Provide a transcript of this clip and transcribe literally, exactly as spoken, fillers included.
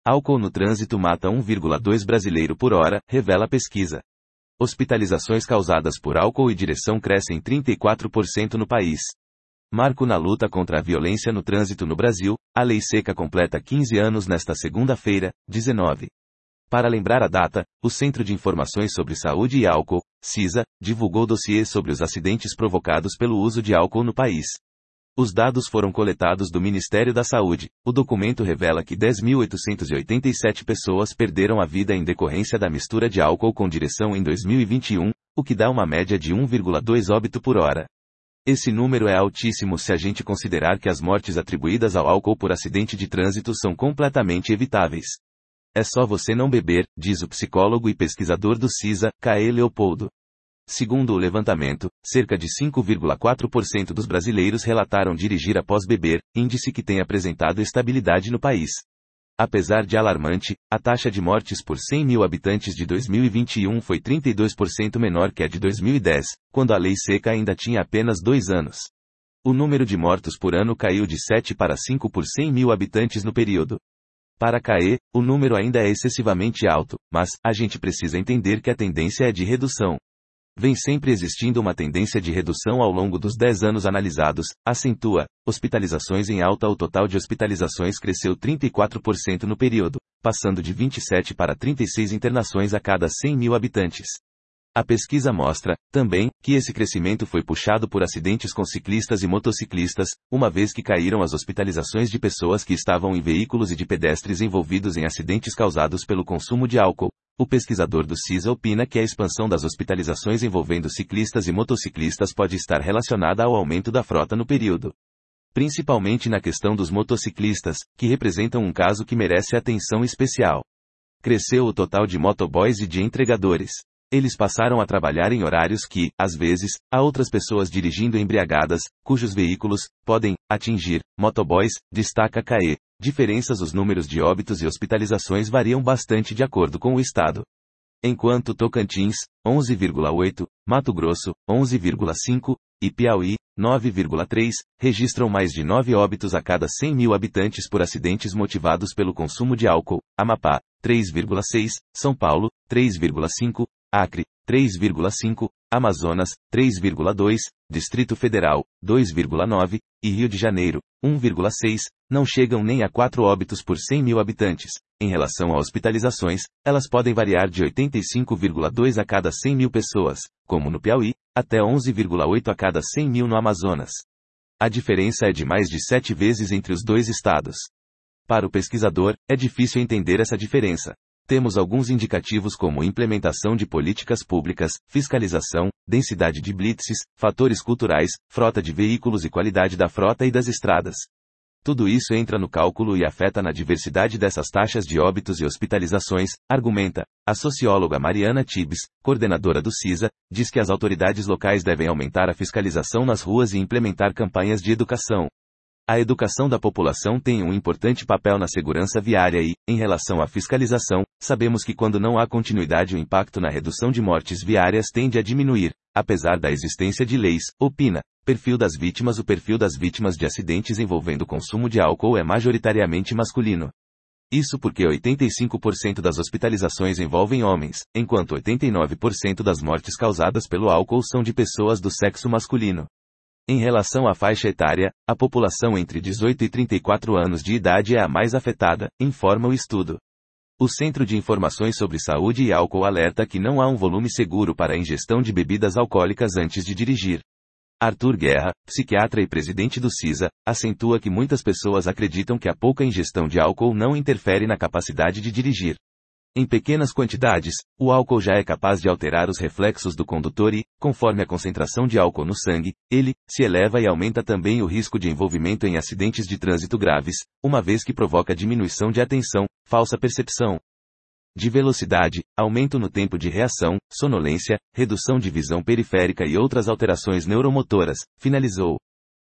Álcool no trânsito mata um vírgula dois brasileiro por hora, revela pesquisa. Hospitalizações causadas por álcool e direção crescem trinta e quatro por cento no país. Marco na luta contra a violência no trânsito no Brasil, a Lei Seca completa quinze anos nesta segunda-feira, dezenove. Para lembrar a data, o Centro de Informações sobre Saúde e Álcool, CISA, divulgou dossiê sobre os acidentes provocados pelo uso de álcool no país. Os dados foram coletados do Ministério da Saúde. O documento revela que dez mil oitocentas e oitenta e sete pessoas perderam a vida em decorrência da mistura de álcool com direção em dois mil e vinte e um, o que dá uma média de um vírgula dois óbito por hora. Esse número é altíssimo se a gente considerar que as mortes atribuídas ao álcool por acidente de trânsito são completamente evitáveis. É só você não beber, diz o psicólogo e pesquisador do CISA, Caê Leopoldo. Segundo o levantamento, cerca de cinco vírgula quatro por cento dos brasileiros relataram dirigir após beber, índice que tem apresentado estabilidade no país. Apesar de alarmante, a taxa de mortes por cem mil habitantes de dois mil e vinte e um foi trinta e dois por cento menor que a de dois mil e dez, quando a lei seca ainda tinha apenas dois anos. O número de mortos por ano caiu de sete para cinco por cem mil habitantes no período. Para Caê, o número ainda é excessivamente alto, mas a gente precisa entender que a tendência é de redução. Vem sempre existindo uma tendência de redução ao longo dos dez anos analisados, acentua, hospitalizações em alta. O total de hospitalizações cresceu trinta e quatro por cento no período, passando de vinte e sete para trinta e seis internações a cada cem mil habitantes. A pesquisa mostra, também, que esse crescimento foi puxado por acidentes com ciclistas e motociclistas, uma vez que caíram as hospitalizações de pessoas que estavam em veículos e de pedestres envolvidos em acidentes causados pelo consumo de álcool. O pesquisador do CISA opina que a expansão das hospitalizações envolvendo ciclistas e motociclistas pode estar relacionada ao aumento da frota no período. Principalmente na questão dos motociclistas, que representam um caso que merece atenção especial. Cresceu o total de motoboys e de entregadores. Eles passaram a trabalhar em horários que, às vezes, há outras pessoas dirigindo embriagadas, cujos veículos podem atingir motoboys, destaca Caê. Diferenças. Os números de óbitos e hospitalizações variam bastante de acordo com o estado. Enquanto Tocantins, onze vírgula oito, Mato Grosso, onze vírgula cinco, e Piauí, nove vírgula três, registram mais de nove óbitos a cada cem mil habitantes por acidentes motivados pelo consumo de álcool. Amapá, três vírgula seis, São Paulo, três vírgula cinco, Acre, três vírgula cinco, Amazonas, três vírgula dois, Distrito Federal, dois vírgula nove, e Rio de Janeiro, um vírgula seis, não chegam nem a quatro óbitos por cem mil habitantes. Em relação a hospitalizações, elas podem variar de oitenta e cinco vírgula dois a cada cem mil pessoas, como no Piauí, até onze vírgula oito a cada cem mil no Amazonas. A diferença é de mais de sete vezes entre os dois estados. Para o pesquisador, é difícil entender essa diferença. Temos alguns indicativos como implementação de políticas públicas, fiscalização, densidade de blitzes, fatores culturais, frota de veículos e qualidade da frota e das estradas. Tudo isso entra no cálculo e afeta na diversidade dessas taxas de óbitos e hospitalizações, argumenta. A socióloga Mariana Tibes, coordenadora do CISA, diz que as autoridades locais devem aumentar a fiscalização nas ruas e implementar campanhas de educação. A educação da população tem um importante papel na segurança viária e, em relação à fiscalização, sabemos que quando não há continuidade o impacto na redução de mortes viárias tende a diminuir, apesar da existência de leis, opina. Perfil das vítimas. O perfil das vítimas de acidentes envolvendo consumo de álcool é majoritariamente masculino. Isso porque oitenta e cinco por cento das hospitalizações envolvem homens, enquanto oitenta e nove por cento das mortes causadas pelo álcool são de pessoas do sexo masculino. Em relação à faixa etária, a população entre dezoito e trinta e quatro anos de idade é a mais afetada, informa o estudo. O Centro de Informações sobre Saúde e Álcool alerta que não há um volume seguro para a ingestão de bebidas alcoólicas antes de dirigir. Arthur Guerra, psiquiatra e presidente do CISA, acentua que muitas pessoas acreditam que a pouca ingestão de álcool não interfere na capacidade de dirigir. Em pequenas quantidades, o álcool já é capaz de alterar os reflexos do condutor e, conforme a concentração de álcool no sangue, ele se eleva e aumenta também o risco de envolvimento em acidentes de trânsito graves, uma vez que provoca diminuição de atenção, falsa percepção de velocidade, aumento no tempo de reação, sonolência, redução de visão periférica e outras alterações neuromotoras, finalizou.